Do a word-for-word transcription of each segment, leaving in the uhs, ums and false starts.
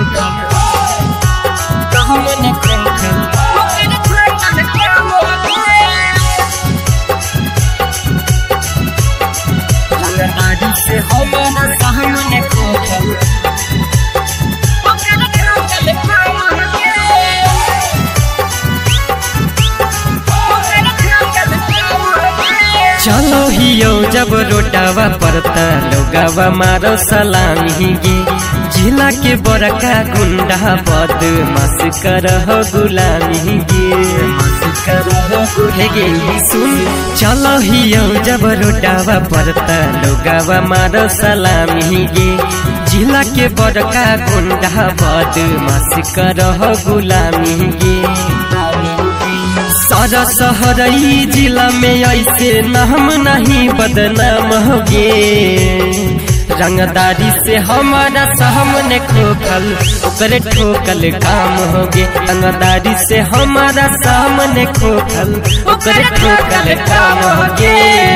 चलो हियो जब रोटावा पड़ता लोगावा मारो सलामी गे जिला के बड़का गुंडा बदमाश करह गुलामी गे गे सुन चलो हियो जब रोटावा पड़ता लोगावा मारो सलामी गे जिला के बड़का गुंडा बदमाश करह गुलामी गे सारा शहरई जिला में ऐसे नाम नहीं बदनाम होगे रंगदारी से हमारा सामने खोखल ओकरे ठोकल काम होगे रंगदारी से हमारा सामने खोखल ओकरे ठोकल काम होगे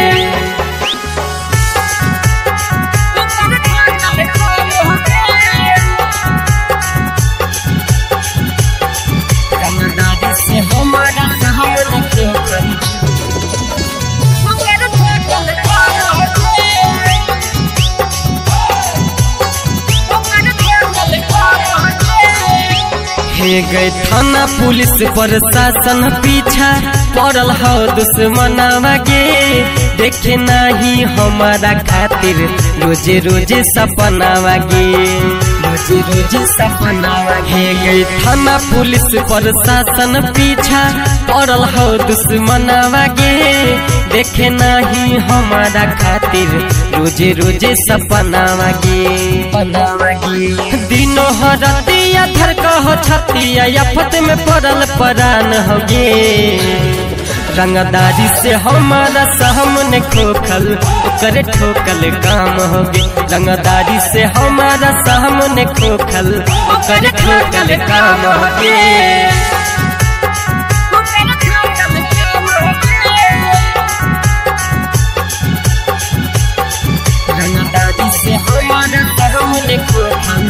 गए थाना पुलिस प्रशासन पीछा पड़ल हो दुश्मनवा गे देखे नहीं हमारा खातिर रोजे रोजे सपनावा गे रोजे रोजे सपनावा हे गए थाना पुलिस प्रशासन पीछा पड़ल हो दुश्मनवा गे देखे नहीं हमारा खातिर रोजे रोजे सपनावा गे दिनों हरतिया धर कहो छतिया आफत में पड़ल परान होगे रंगदारी से हमारा सामने खोखल ओकरे ठोकल काम होगे रंगदारी से हमारा सामने खोखल ओकरे ठोकल काम होगे रंगदारी से हमारा सामने खोखल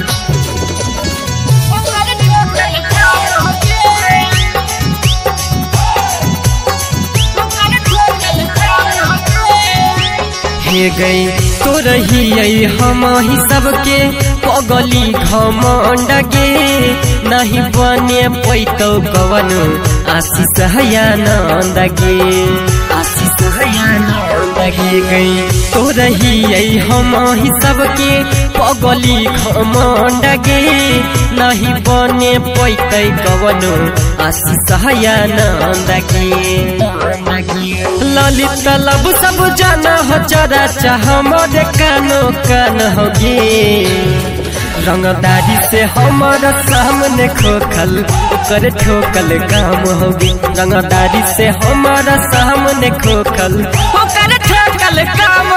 गई तो रही हम ही सबके पगली घमंड गे नहीं बने पैतो कवन आशीष हयानंद गे आशीष हयानंद गे गई तो रही हम ही सबके पगली घमंड गे नहीं बने पैतो कवन आशीष हयानंद गे ललित लब सब जाना हो चरा चाह मोरे कानो कान होगे रंगदारी से हमारा सामने खोखल ओकर ठोकल काम होगे रंगदारी से हमारा सामने खोखल ओकर ठोकल काम